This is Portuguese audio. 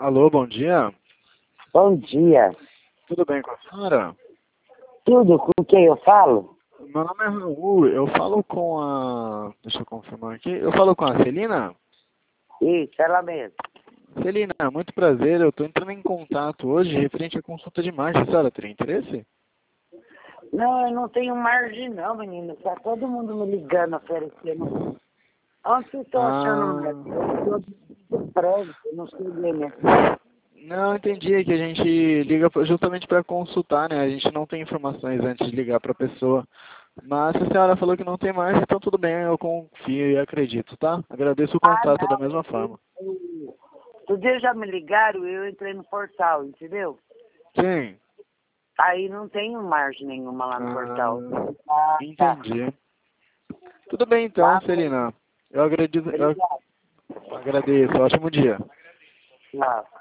Alô, bom dia. Bom dia. Tudo bem com a senhora? Tudo com quem eu falo? Meu nome é Raul, eu falo com a... Deixa eu confirmar aqui. Eu falo com a Celina? Isso, ela mesmo. Celina, muito prazer. Eu estou entrando em contato hoje referente à consulta de imagem. A senhora teria interesse? Não, eu não tenho margem não, menino. Tá todo mundo me ligando, oferecendo. Onde vocês estão achando mesmo? Eu estou prédio, não sei bem mesmo. Não, entendi. É que a gente liga justamente para consultar, né? A gente não tem informações antes de ligar para a pessoa. Mas se a senhora falou que não tem mais, então tudo bem, eu confio e acredito, tá? Agradeço o contato da mesma forma. Outro dia já me ligaram e eu entrei no portal, entendeu? Sim. Aí não tenho margem nenhuma lá no portal. Tá. Entendi. Tudo bem então, Tá, Celina. Eu obrigado. agradeço. Ótimo dia. Tchau.